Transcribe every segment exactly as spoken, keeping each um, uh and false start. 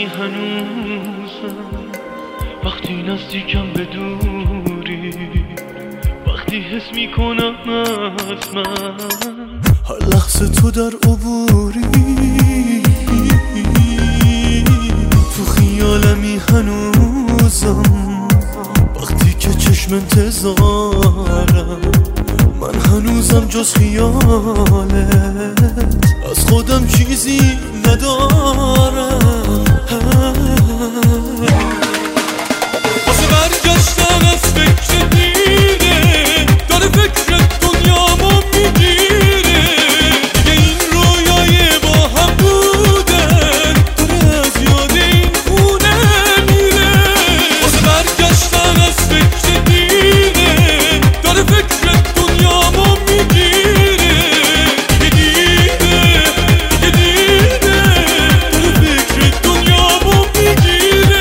هنوزم وقتی نزدیکم به دوری، وقتی حس میکنم از من هر لحظه تو در عبوری، تو خیالمی هنوزم وقتی که چشم انتظارم، من هنوزم جز خیالت از خودم چیزی ندارم. واسه برگشتن از فکر دیره داره فکر دنیامو میگیره، دیگه این رویای با هم بودن داره از یاد این خونه میره. واسه برگشتن از فکر دیره داره فکر دنیامو میگیره، دیگه دیره دیگه دیره داره فکر دنیامو میگیره.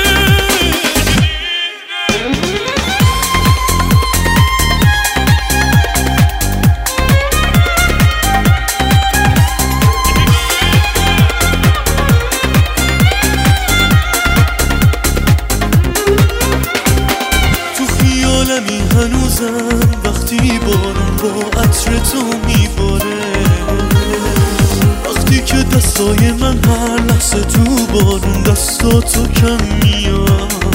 خیالمی هنوزم وقتی بارون با عطر تو میباره، وقتی که دستای من هر لحظه تو بارون دستاتو کم میاد،